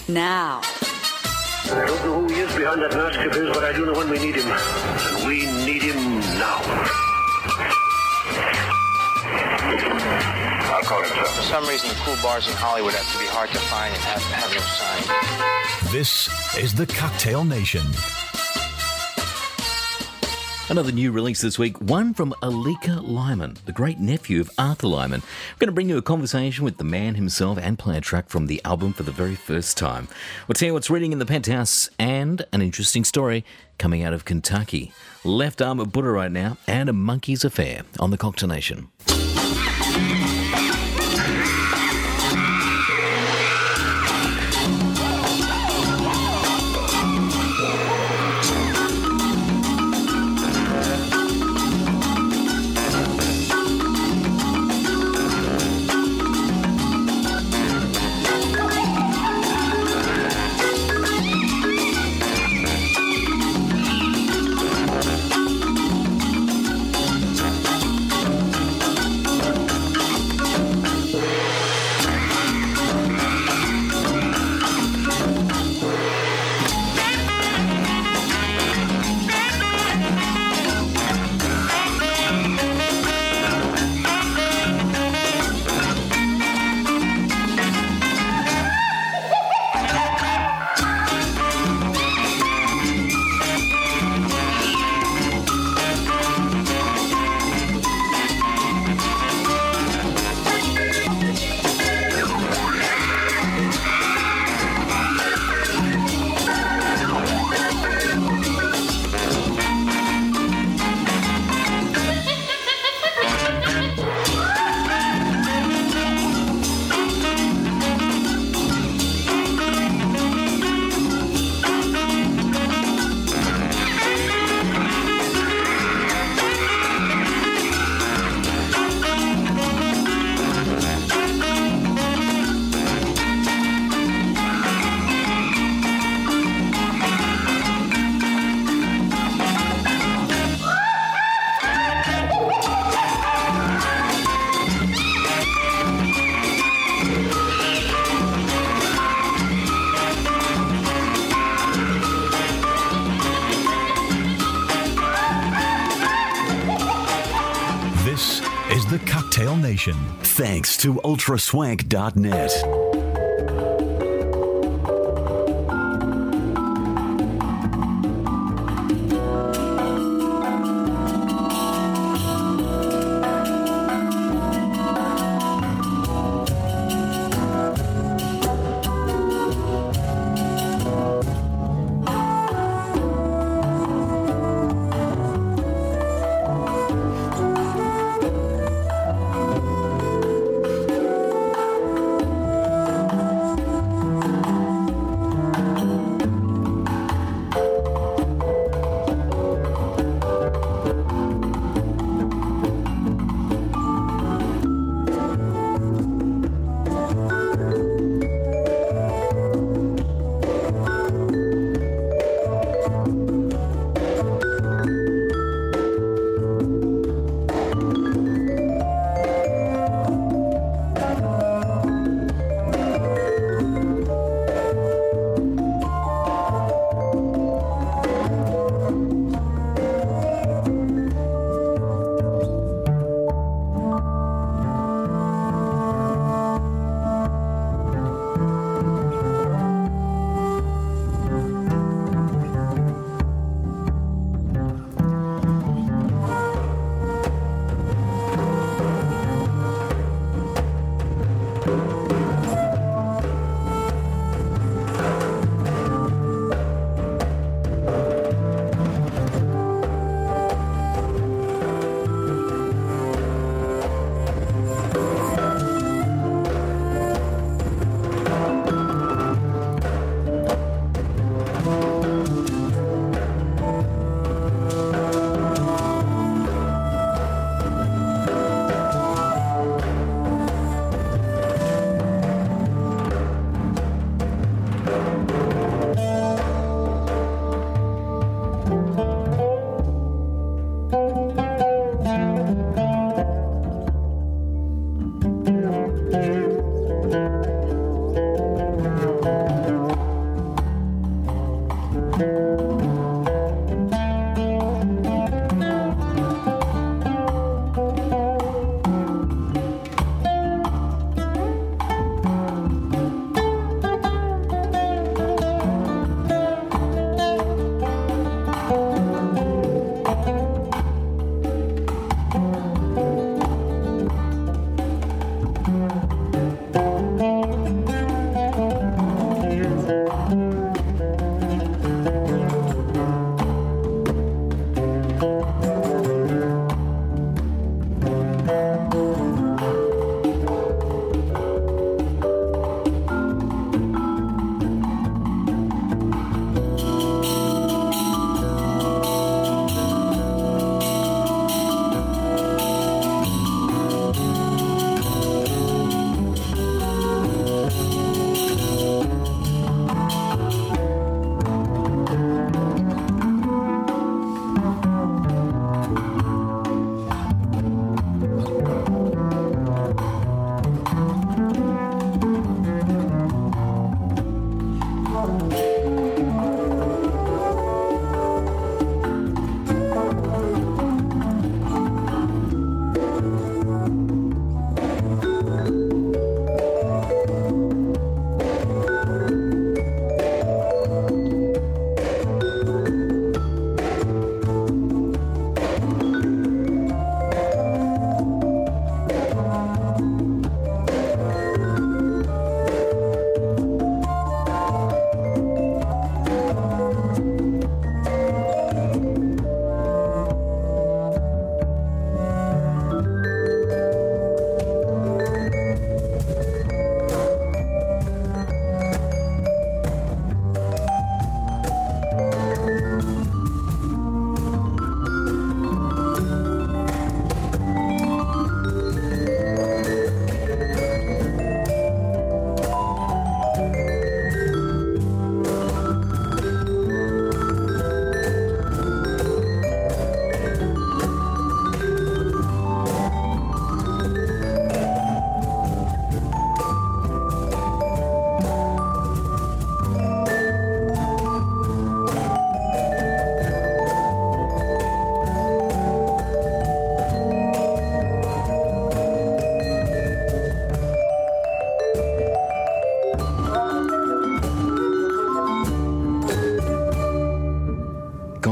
now. I don't know who he is behind that mask of his, but I do know when we need him. And we need him now. I'll call him, sir. For some reason, the cool bars in Hollywood have to be hard to find and have no sign. This is the Cocktail Nation. Another new release this week, one from Alika Lyman, the great nephew of Arthur Lyman. We're going to bring you a conversation with the man himself and play a track from the album for the very first time. We'll tell you what's reading in the Penthouse and an interesting story coming out of Kentucky. Left Arm of Buddha right now and A Monkey's Affair on the Cocktail Nation. This is the Cocktail Nation. Thanks to ultraswank.net.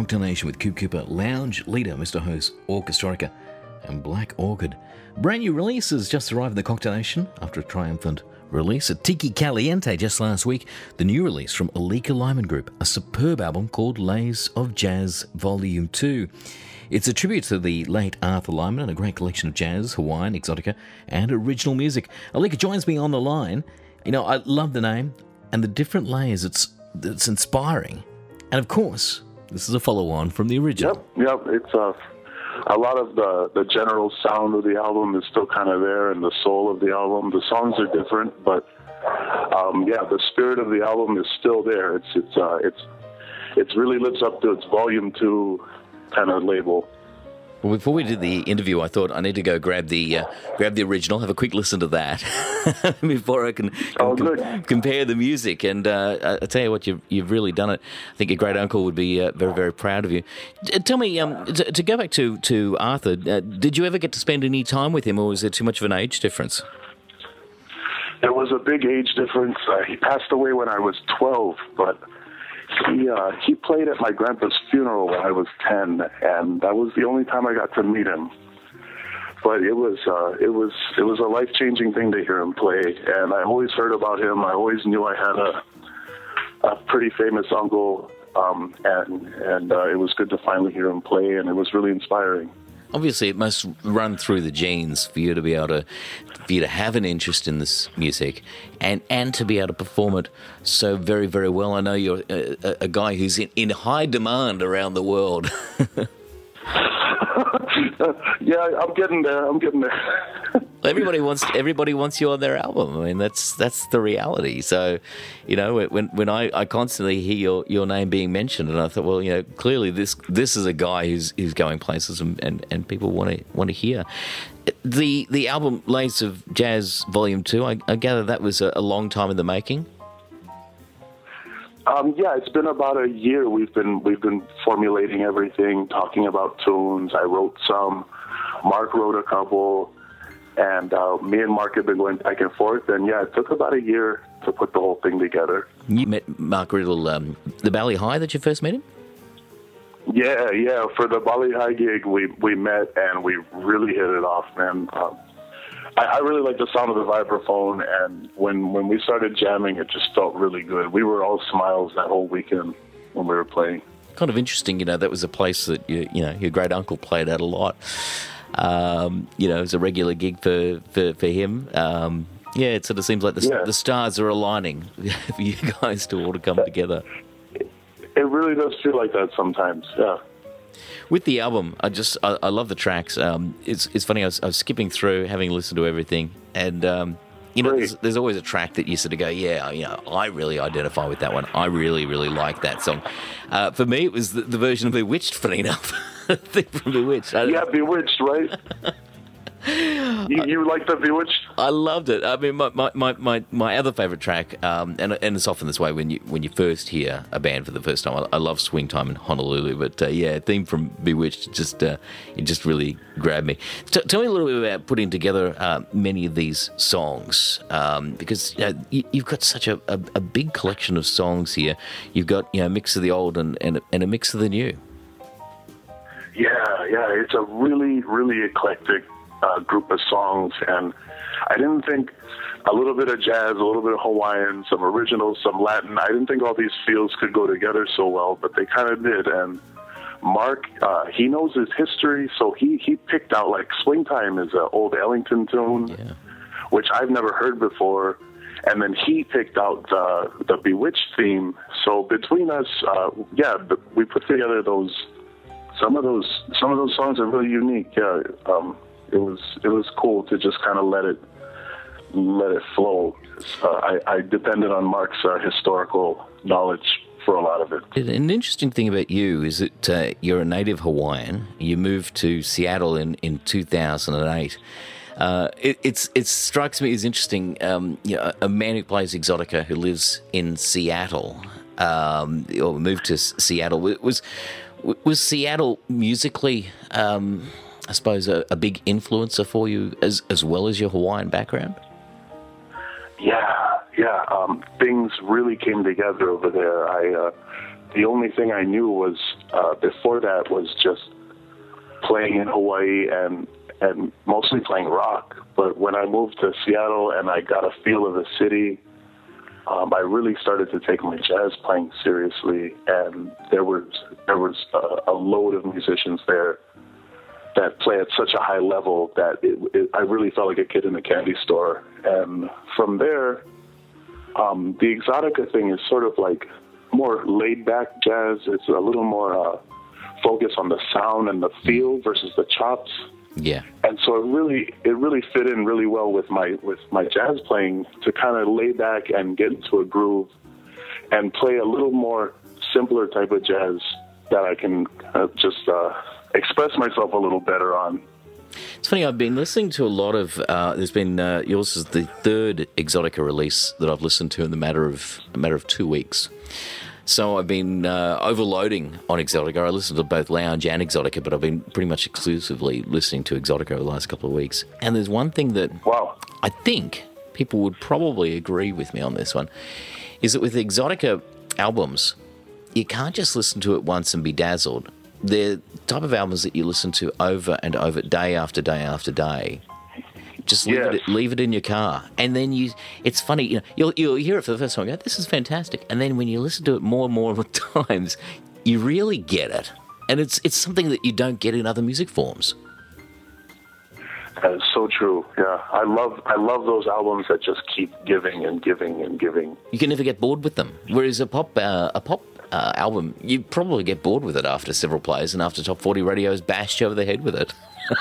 Cocktail Nation with Coop Cooper, Lounge Leader, Mr. Host, Orchestronica, and Black Orchid. Brand new release has just arrived in the Cocktail Nation after a triumphant release at Tiki Caliente just last week. The new release from Alika Lyman Group, a superb album called Lays of Jazz Volume 2. It's a tribute to the late Arthur Lyman and a great collection of jazz, Hawaiian, exotica, and original music. Alika joins me on the line. You know, I love the name and the different layers it's inspiring. And of course, this is a follow-on from the original. Yep. It's a lot of the general sound of the album is still kind of there, and the soul of the album. The songs are different, but the spirit of the album is still there. It really lives up to its Volume 2 kind of label. Well, before we did the interview, I thought I need to go grab the original, have a quick listen to that before I can compare the music. And I tell you what, you've really done it. I think your great uncle would be very, very proud of you. Tell me, to go back to Arthur, did you ever get to spend any time with him, or was there too much of an age difference? There was a big age difference. He passed away when I was 12, but he played at my grandpa's funeral when I was 10, and that was the only time I got to meet him. But it was a life-changing thing to hear him play, and I always heard about him. I always knew I had a pretty famous uncle, and it was good to finally hear him play, and it was really inspiring. Obviously, it must run through the genes for you to be able to have an interest in this music and to be able to perform it so very, very well. I know you're a guy who's in high demand around the world. Yeah, I'm getting there. Everybody wants you on their album. I mean, that's the reality. So, you know, when I constantly hear your name being mentioned, and I thought, well, you know, clearly this is a guy who's going places and people want to hear. The album Lays of Jazz Volume 2, I gather that was a long time in the making. It's been about a year. We've been formulating everything, talking about tunes. I wrote some. Mark wrote a couple. And me and Mark have been going back and forth. And, it took about a year to put the whole thing together. You met Mark Riddle, the Bali High that you first met him? Yeah. For the Bali High gig, we met, and we really hit it off, man. I really like the sound of the vibraphone, and when we started jamming, it just felt really good. We were all smiles that whole weekend when we were playing. Kind of interesting, that was a place that your great uncle played at a lot. It was a regular gig for him. It sort of seems like the stars are aligning for you guys to all to come together. It really does feel like that sometimes, yeah. With the album, I love the tracks. It's funny, I was skipping through, having listened to everything, and there's always a track that you sort of go, I really identify with that one. I really, really like that song. For me, it was the version of Bewitched, funny enough. The thing from Bewitched. Bewitched, right? You like the Bewitched? I loved it. I mean, my other favourite track, and it's often this way when you first hear a band for the first time. I love Swing Time in Honolulu, but theme from Bewitched just really grabbed me. Tell me a little bit about putting together many of these songs, because you've got such a big collection of songs here. You've got a mix of the old and a mix of the new. Yeah, it's a really, really eclectic group of songs, and I didn't think a little bit of jazz, a little bit of Hawaiian, some original, some Latin. I didn't think all these fields could go together so well, but they kind of did. And Mark, he knows his history, so he picked out, like, Swing Time is an old Ellington tune, which I've never heard before. And then he picked out the Bewitched theme. So between us, we put together some of those songs are really unique. It was cool to just kind of let it flow. I depended on Mark's historical knowledge for a lot of it. An interesting thing about you is that you're a native Hawaiian. You moved to Seattle in 2008. It strikes me as interesting. A man who plays exotica who lives in Seattle, or moved to Seattle. Was Seattle musically, I suppose, a big influencer for you as well as your Hawaiian background? Yeah. Things really came together over there. the only thing I knew was before that was just playing in Hawaii and mostly playing rock. But when I moved to Seattle and I got a feel of the city, I really started to take my jazz playing seriously, and there was a load of musicians there that play at such a high level that I really felt like a kid in a candy store. And from there, the Exotica thing is sort of like more laid-back jazz. It's a little more focused on the sound and the feel versus the chops. Yeah. And so it really fit in really well with my jazz playing, to kind of lay back and get into a groove and play a little more simpler type of jazz that I can just express myself a little better on. It's funny, I've been listening to a lot of, there's been, yours is the third Exotica release that I've listened to in the matter of 2 weeks. So I've been overloading on Exotica. I listen to both Lounge and Exotica, but I've been pretty much exclusively listening to Exotica over the last couple of weeks. And there's one thing that I think people would probably agree with me on this one, is that with the Exotica albums, you can't just listen to it once and be dazzled. They're the type of albums that you listen to over and over, day after day after day. Just leave it in your car, and then it's funny, you'll hear it for the first time and go, this is fantastic, and then when you listen to it more and more times, you really get it, and it's something that you don't get in other music forms. That is so true. Yeah, I love those albums that just keep giving and giving and giving. You can never get bored with them. Whereas a pop album, you probably get bored with it after several plays, and after Top 40 Radio's bashed you over the head with it.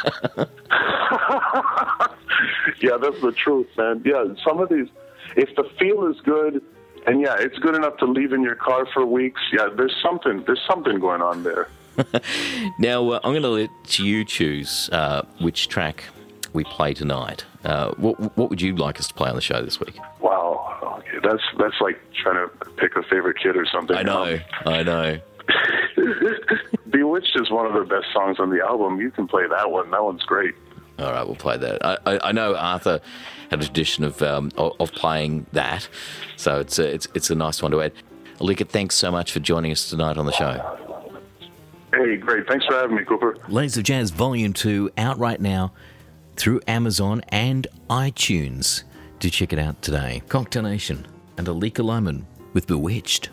Yeah, that's the truth, man. Yeah, some of these, if the feel is good, and yeah, it's good enough to leave in your car for weeks, yeah, there's something going on there. Now, I'm going to let you choose which track we play tonight. What would you like us to play on the show this week? Wow, okay, that's like trying to pick a favorite kid or something. I know. Bewitched is one of the best songs on the album. You can play that one. That one's great. All right, we'll play that. I know Arthur had a tradition of playing that, so it's a nice one to add. Alika, thanks so much for joining us tonight on the show. Hey, great. Thanks for having me, Cooper. Ladies of Jazz Volume 2 out right now through Amazon and iTunes. Do check it out today. Cocktail Nation and Alika Lyman with Bewitched.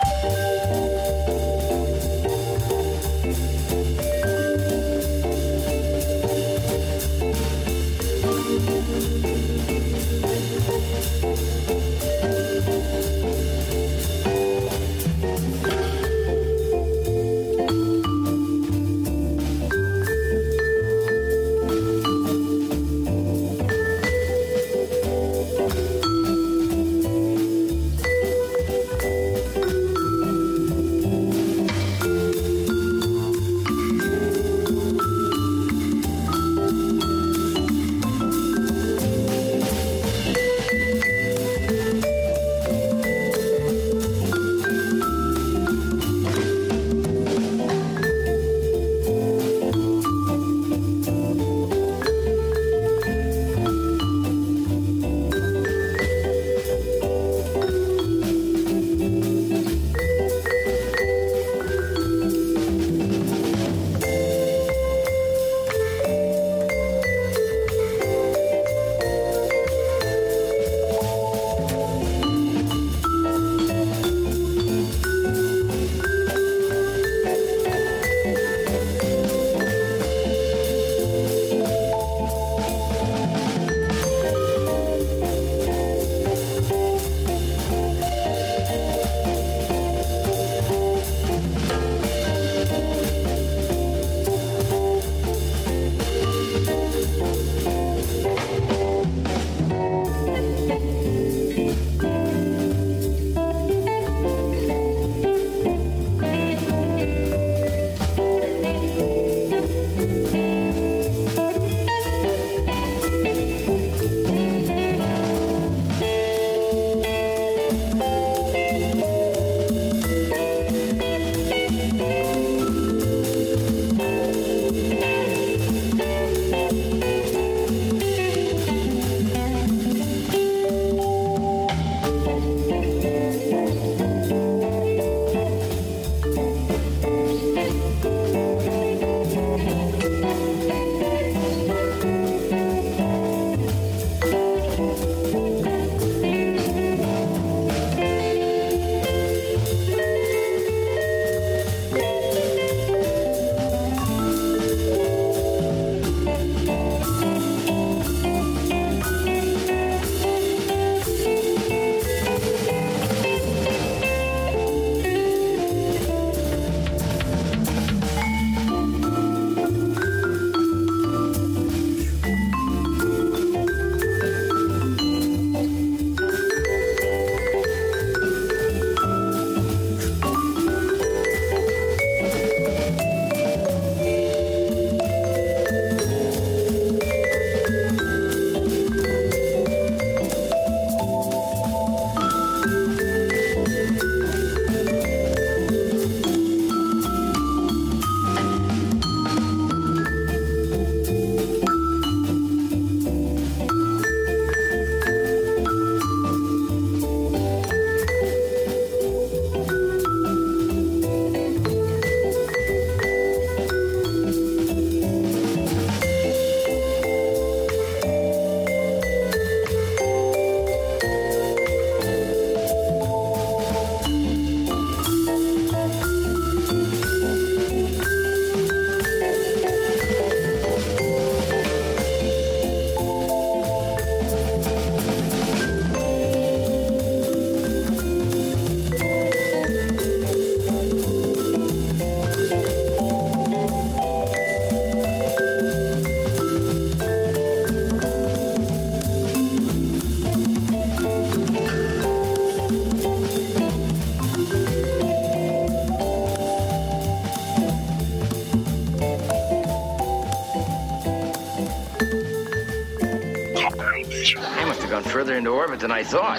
gone further into orbit than I thought.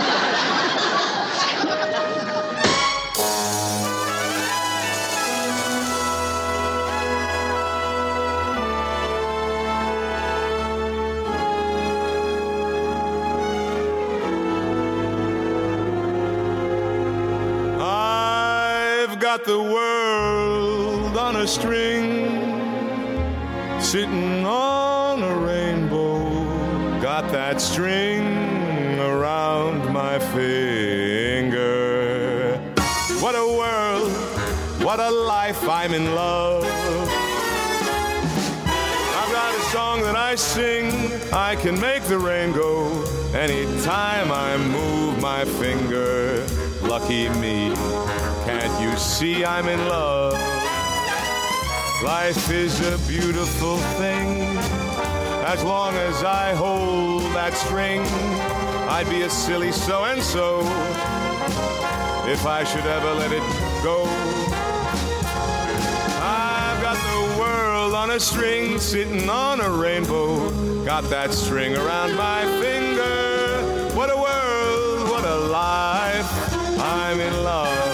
I've got the world on a string, sitting on a rainbow. Got that string around my finger. What a world, what a life, I'm in love. I've got a song that I sing, I can make the rain go anytime I move my finger. Lucky me, can't you see I'm in love? Life is a beautiful thing. As long as I hold that string, I'd be a silly so-and-so if I should ever let it go. I've got the world on a string, sitting on a rainbow. Got that string around my finger. What a world, what a life, I'm in love.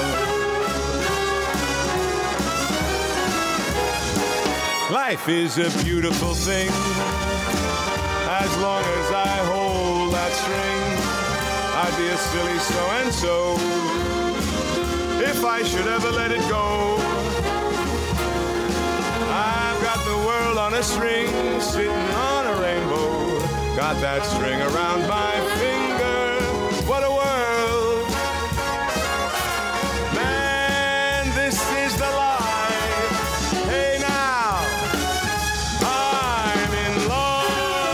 Life is a beautiful thing. As long as I hold that string, I'd be a silly so-and-so if I should ever let it go. I've got the world on a string, sitting on a rainbow. Got that string around my finger. What a world. Man, this is the life. Hey now, I'm in love.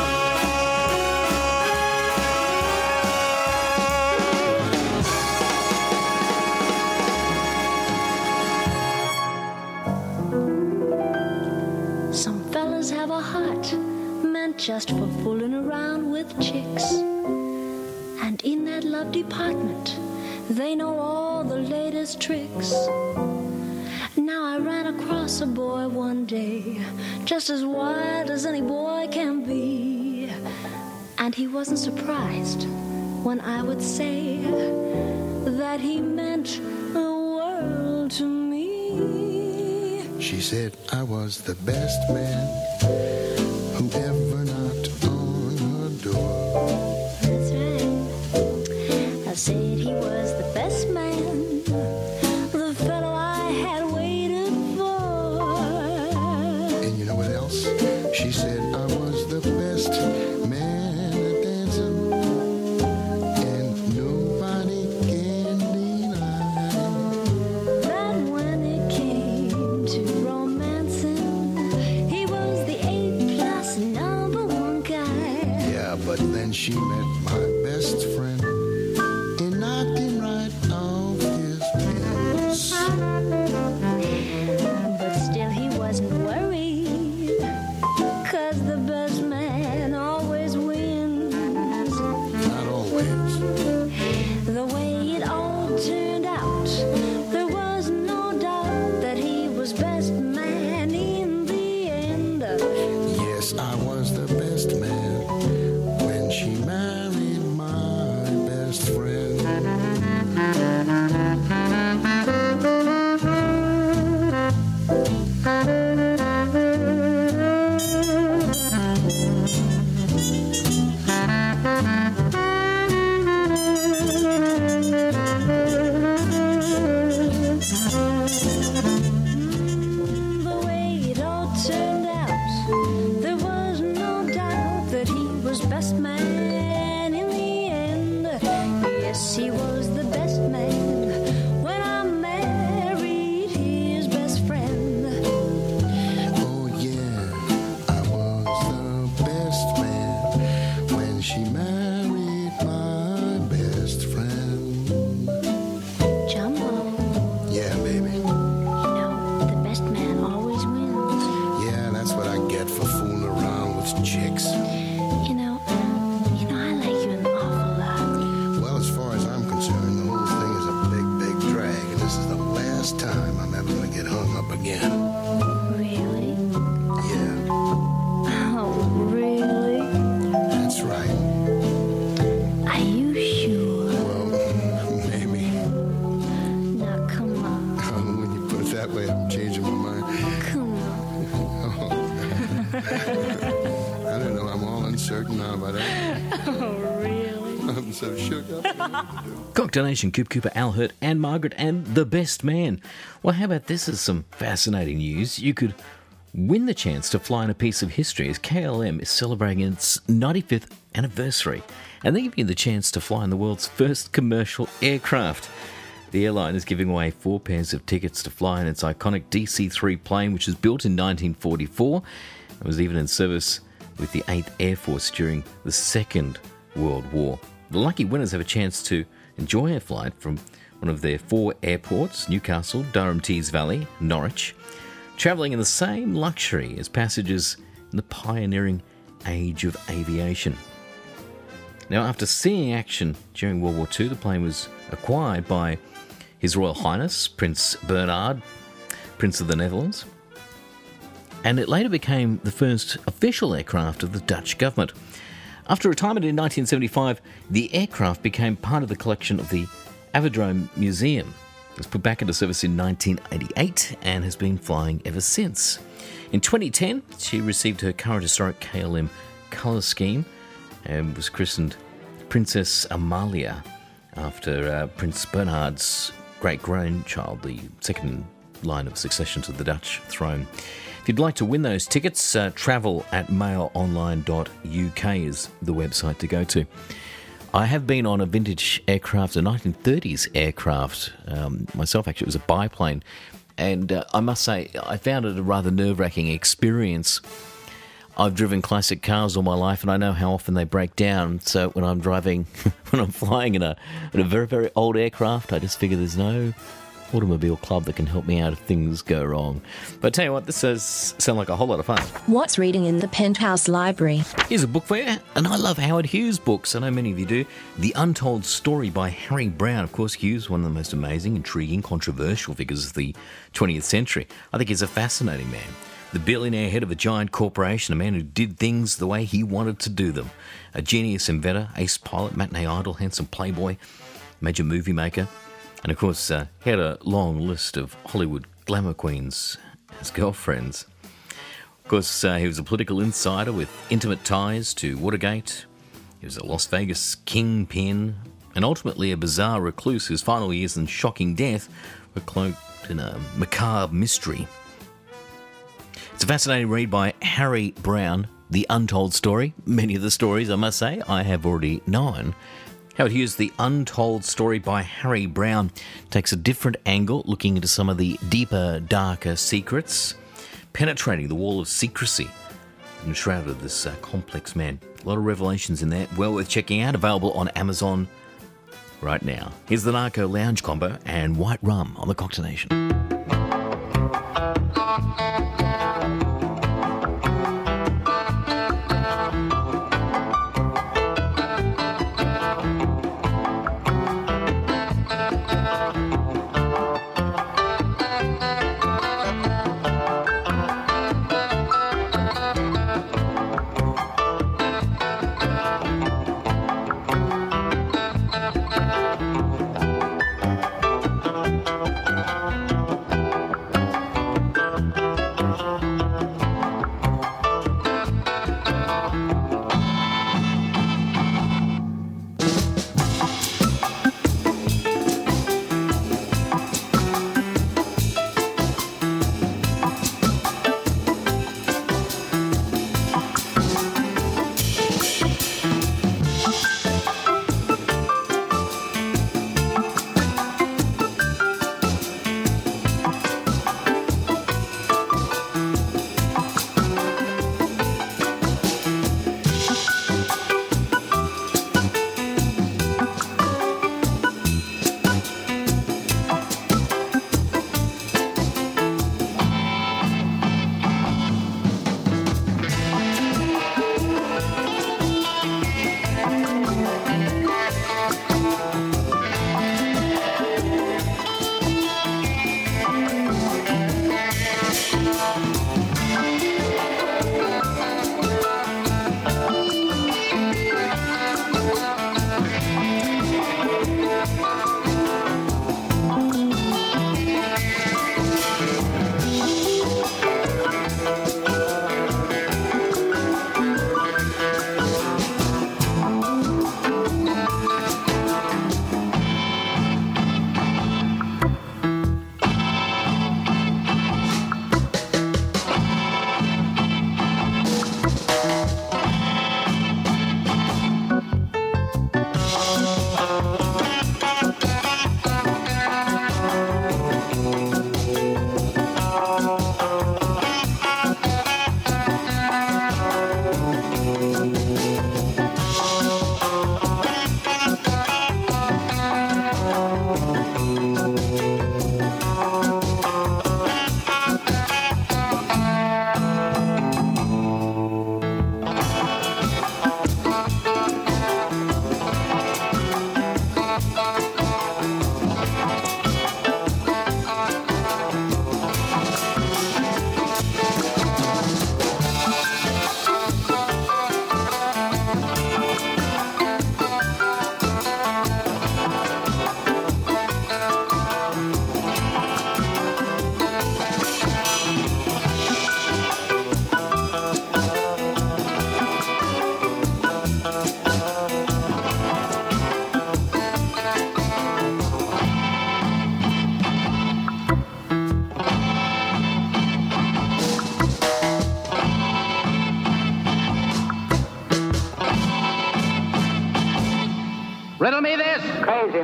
Some fellas have a heart meant just for fooling around with chicks. And in that love department, they know all the latest tricks. Now I ran across a boy one day, just as wild as any boy can be. And he wasn't surprised when I would say that he meant the world to me. She said I was the best man who ever knocked on her door. That's right. I said he was the best man, the fellow I had waited for. And you know what else? She said I was the best man at dancing, and nobody can deny That when it came to romancing, he was the A+ number that way. I'm changing my mind. Come on. I don't know. I'm all uncertain now about that. Oh, really? I'm so shook up. Cocktail Nation, Coop Cooper, Al Hurt and Margaret and the best man. Well, how about this as some fascinating news? You could win the chance to fly in a piece of history as KLM is celebrating its 95th anniversary. And they give you the chance to fly in the world's first commercial aircraft. The airline is giving away 4 pairs of tickets to fly in its iconic DC-3 plane, which was built in 1944 and was even in service with the 8th Air Force during the Second World War. The lucky winners have a chance to enjoy a flight from one of their 4 airports, Newcastle, Durham Tees Valley, Norwich, travelling in the same luxury as passengers in the pioneering age of aviation. Now, after seeing action during World War II, the plane was acquired by His Royal Highness Prince Bernhard, Prince of the Netherlands, and it later became the first official aircraft of the Dutch government. After retirement in 1975, the aircraft became part of the collection of the Aerodrome Museum. It was put back into service in 1988 and has been flying ever since. In 2010, she received her current historic KLM colour scheme and was christened Princess Amalia after Prince Bernhard's great-grandchild, the second line of succession to the Dutch throne. If you'd like to win those tickets, travel at mailonline.uk is the website to go to. I have been on a vintage aircraft, a 1930s aircraft. Myself, actually, it was a biplane. And I must say, I found it a rather nerve-wracking experience. I've driven classic cars all my life, and I know how often they break down. So when I'm flying in a very, very old aircraft, I just figure there's no automobile club that can help me out if things go wrong. But I tell you what, this does sound like a whole lot of fun. What's reading in the Penthouse Library? Here's a book for you, and I love Howard Hughes books. I know many of you do. The Untold Story by Harry Brown. Of course, Hughes, one of the most amazing, intriguing, controversial figures of the 20th century. I think he's a fascinating man. The billionaire head of a giant corporation, a man who did things the way he wanted to do them. A genius inventor, ace pilot, matinee idol, handsome playboy, major movie maker. And of course, he had a long list of Hollywood glamour queens as girlfriends. Of course, he was a political insider with intimate ties to Watergate. He was a Las Vegas kingpin, and ultimately a bizarre recluse whose final years and shocking death were cloaked in a macabre mystery. It's a fascinating read by Harry Brown, The Untold Story. Many of the stories, I must say, I have already known. Howard Hughes' The Untold Story by Harry Brown takes a different angle, looking into some of the deeper, darker secrets, penetrating the wall of secrecy enshrouded this complex man. A lot of revelations in there, well worth checking out, available on Amazon right now. Here's the Narco Lounge Combo and White Rum on the Cocktail Nation.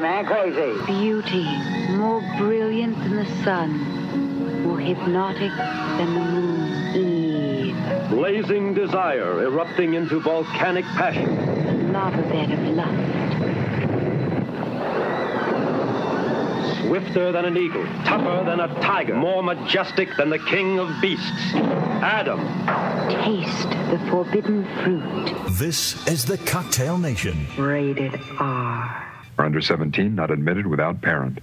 man crazy. Beauty, more brilliant than the sun, more hypnotic than the moon. Eve. Blazing desire erupting into volcanic passion. Lava bed of lust. Swifter than an eagle, tougher than a tiger, more majestic than the king of beasts. Adam. Taste the forbidden fruit. This is the Cocktail Nation. Rated R. For under 17, not admitted without parent.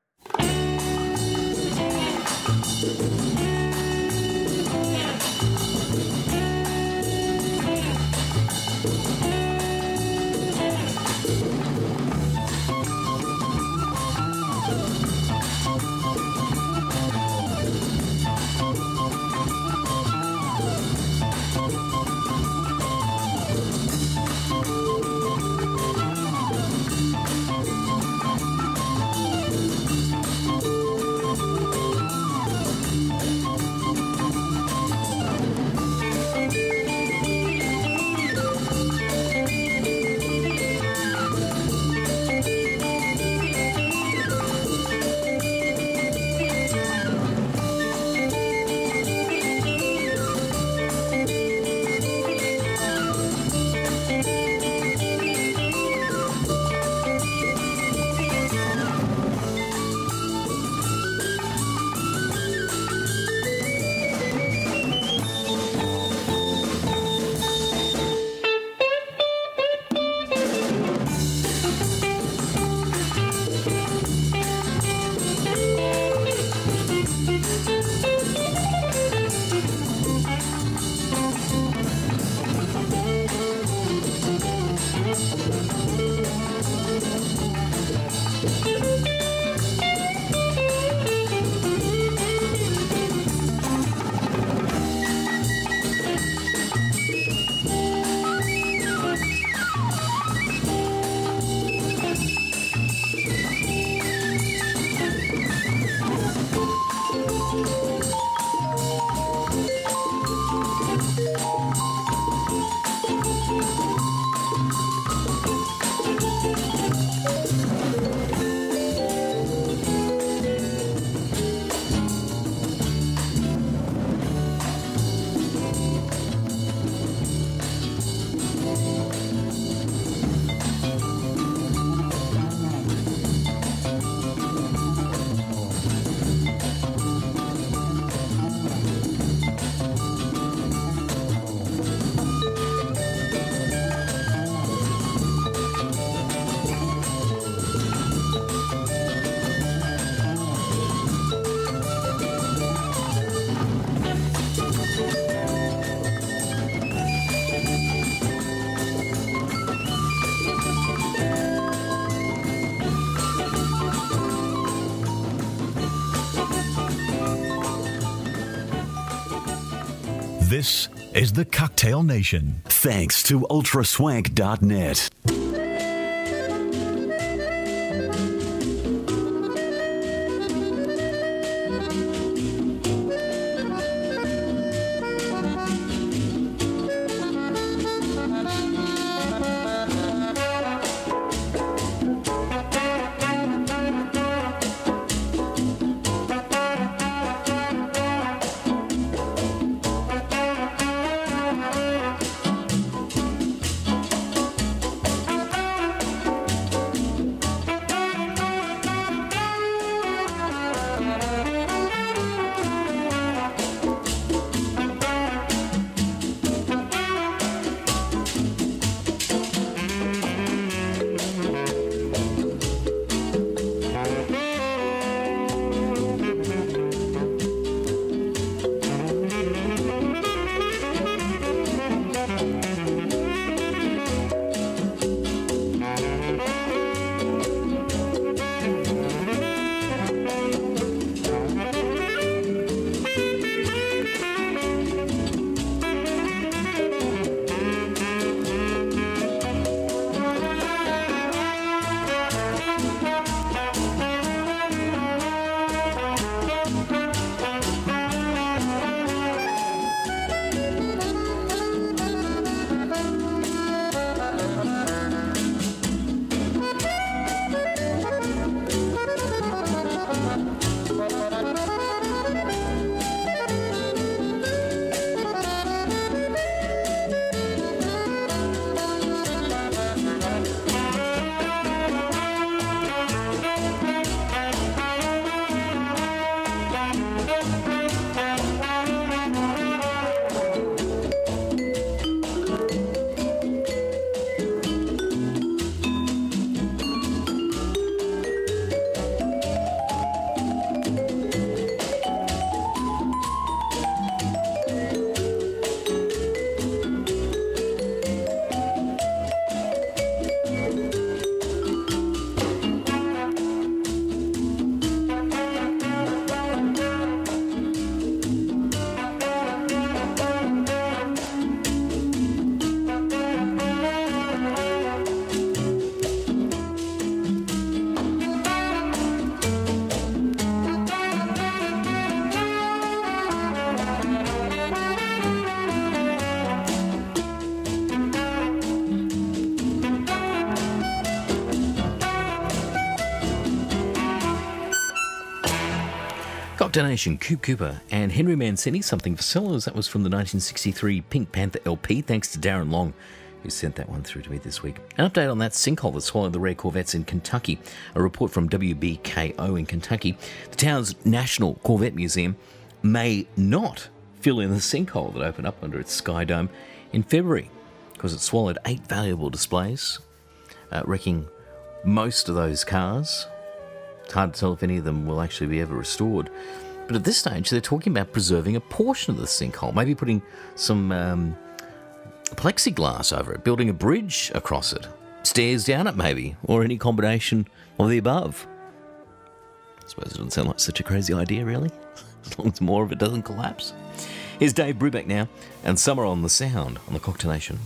This is the Cocktail Nation. Thanks to ultraswank.net. Cocktail Nation, Cube Cooper and Henry Mancini, Something for Sellers. That was from the 1963 Pink Panther LP. Thanks to Darren Long, who sent that one through to me this week. An update on that sinkhole that swallowed the rare Corvettes in Kentucky. A report from WBKO in Kentucky. The town's National Corvette Museum may not fill in the sinkhole that opened up under its Sky Dome in February because it swallowed 8 valuable displays, wrecking most of those cars. It's hard to tell if any of them will actually be ever restored. But at this stage, they're talking about preserving a portion of the sinkhole, maybe putting some plexiglass over it, building a bridge across it, stairs down it maybe, or any combination of the above. I suppose it doesn't sound like such a crazy idea, really, as long as more of it doesn't collapse. Here's Dave Brubeck now, and Summer on the Sound on the Cocktail Nation.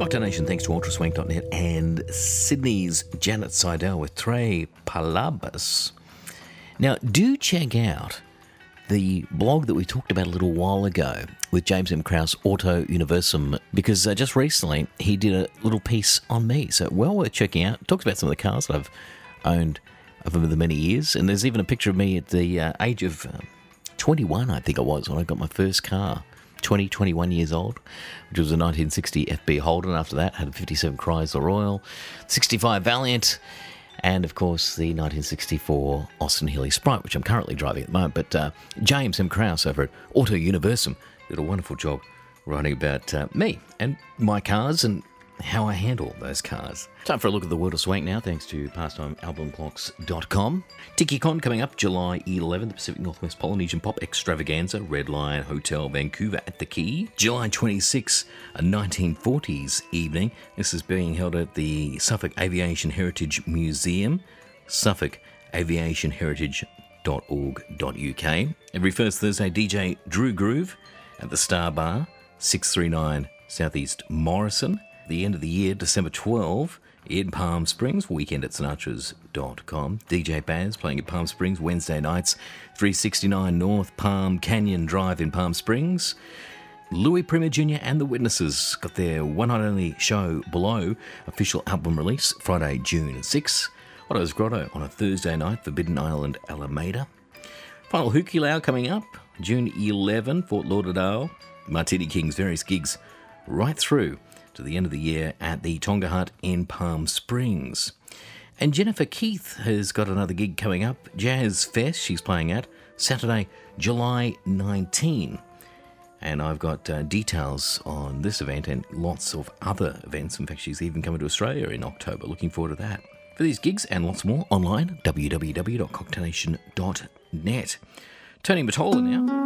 Cocktail Nation, thanks to ultraswank.net and Sydney's Janet Seidel with Trey Palabas. Now, do check out the blog that we talked about a little while ago with James M. Krause, Auto Universum, because just recently he did a little piece on me. So well worth checking out. Talks about some of the cars that I've owned over the many years. And there's even a picture of me at the age of 21, I think I was, when I got my first car. 21 years old, which was a 1960 FB Holden. After that, had a 57 Chrysler Royal, 65 Valiant, and of course the 1964 Austin Healey Sprite, which I'm currently driving at the moment. But James M. Krause over at Auto Universum did a wonderful job writing about me and my cars and how I handle those cars. Time for a look at the world of swank now, thanks to pastimealbumclocks.com. TikiCon coming up July 11th, the Pacific Northwest Polynesian Pop Extravaganza, Red Lion Hotel Vancouver at the Quay. July 26th, a 1940s evening. This is being held at the Suffolk Aviation Heritage Museum, suffolkaviationheritage.org.uk. Every first Thursday, DJ Drew Groove at the Star Bar, 639 Southeast Morrison. The end of the year, December 12, in Palm Springs, weekend at sinatras.com. DJ Baz playing at Palm Springs Wednesday nights, 369 North Palm Canyon Drive in Palm Springs. Louis Prima Jr. and the Witnesses got their one night only show Below, official album release, Friday, June 6. Otto's Grotto on a Thursday night, Forbidden Island, Alameda. Final Hukilau coming up, June 11, Fort Lauderdale. Martini King's various gigs right through to the end of the year at the Tonga Hut in Palm Springs. And Jennifer Keith has got another gig coming up, Jazz Fest, she's playing at Saturday, July 19. And I've got details on this event and lots of other events. In fact, she's even coming to Australia in October. Looking forward to that. For these gigs and lots more, online, www.cocktailnation.net. Tony Mottola now.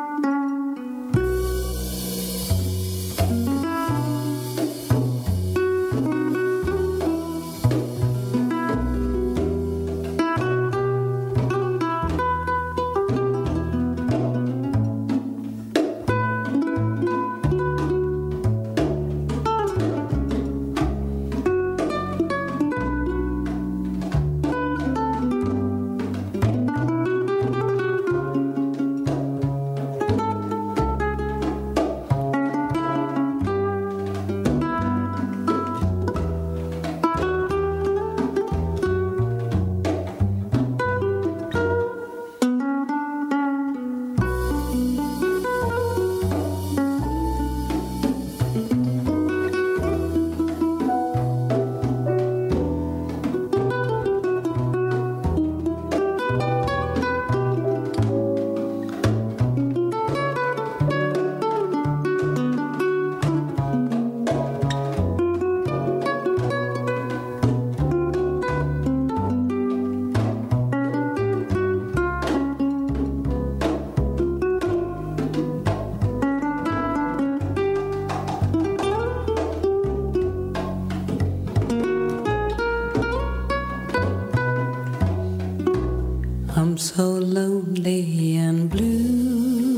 I'm so lonely and blue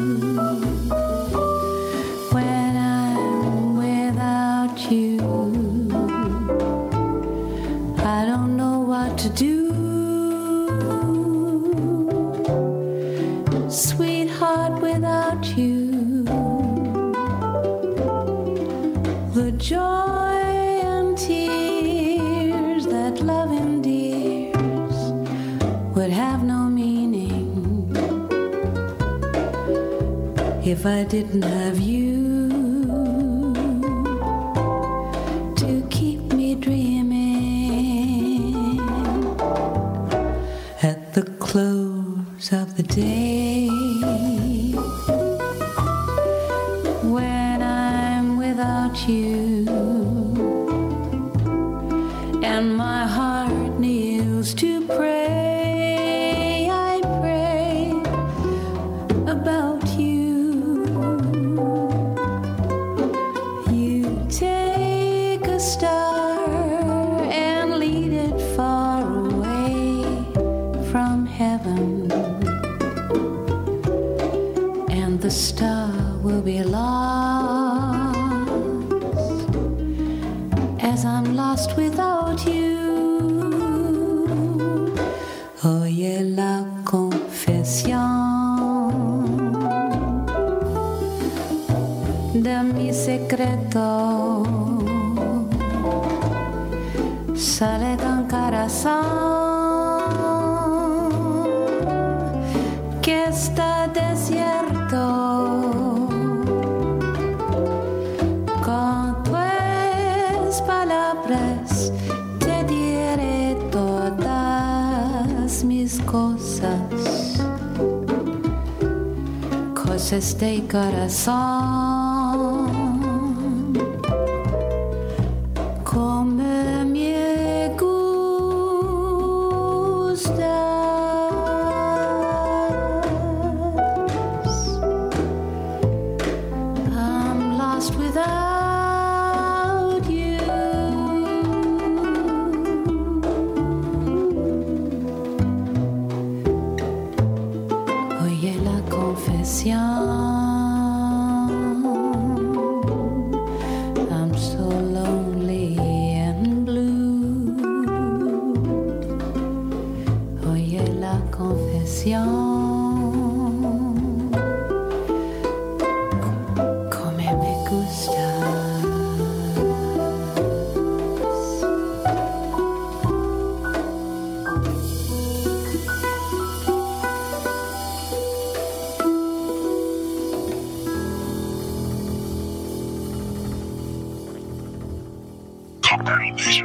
when I'm without you. I don't know what to do, sweetheart, without you. The joy and tears that love endears would have no meaning if I didn't have you to keep me dreaming. At the close of the day, when I'm without you, and my heart kneels to pray, about you. You take a star and lead it far away from heaven, and the star will be lost Oye la confesión de mi secreto, sale tan corazón que está desierto. Con tus palabras te diré todas mis cosas, cosas de corazón. Como me gustas, I'm lost without you. Oye la confesión. I'm so lonely and blue. Oye la confesión. Como me gustas. Cocktail Nation.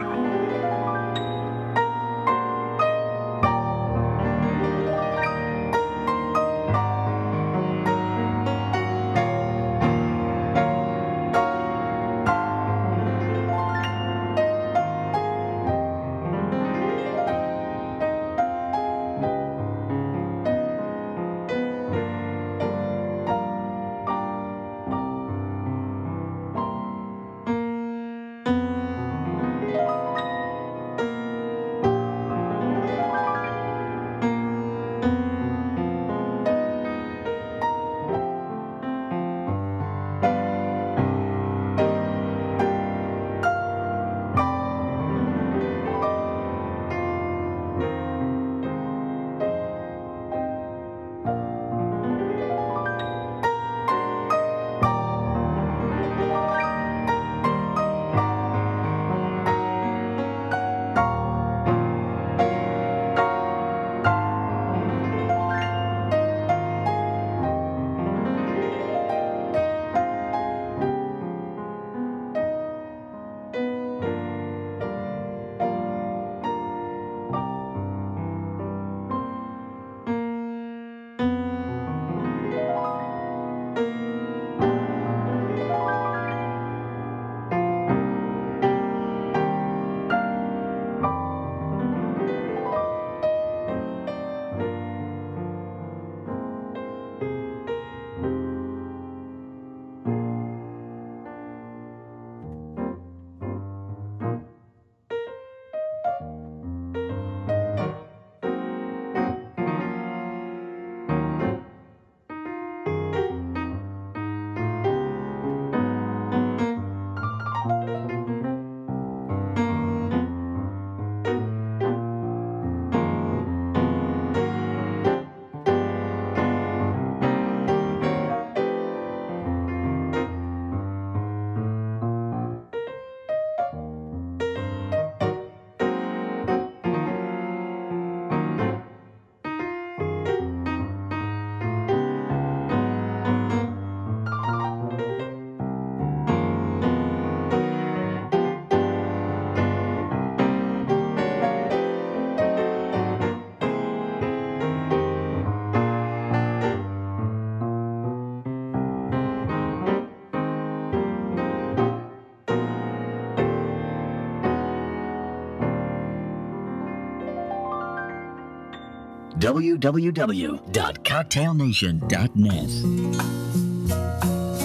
www.cocktailnation.net.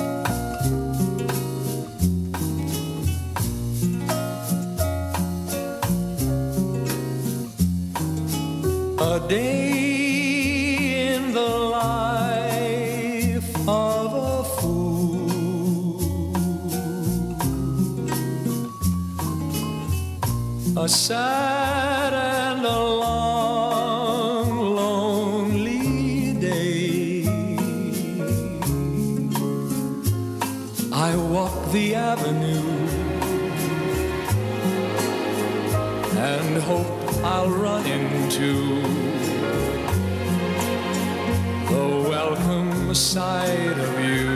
A day in the life of a fool, a sad and a long the sight of you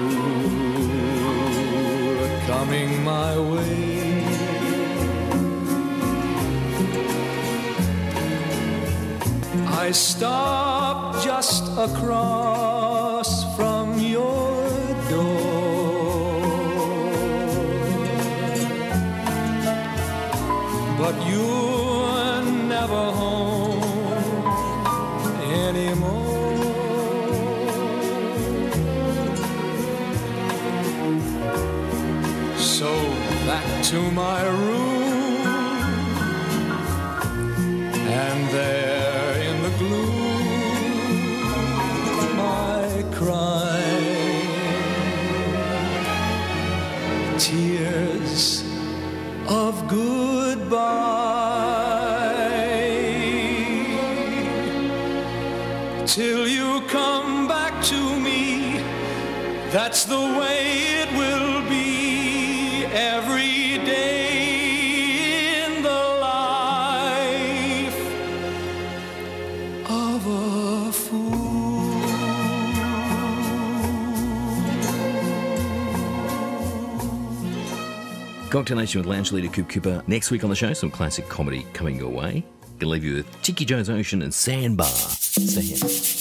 coming my way. I stopped just across from your door, but you're never home anymore. So back to my room, and there in the gloom I cry tears of goodbye till you come back to me. That's the way it will be every day in the life of a fool. Cocktail Nation with lounge leader Coop Cooper. Next week on the show, some classic comedy coming your way. Gonna leave you with Tiki Joe's Ocean and Sandbar. Stay here.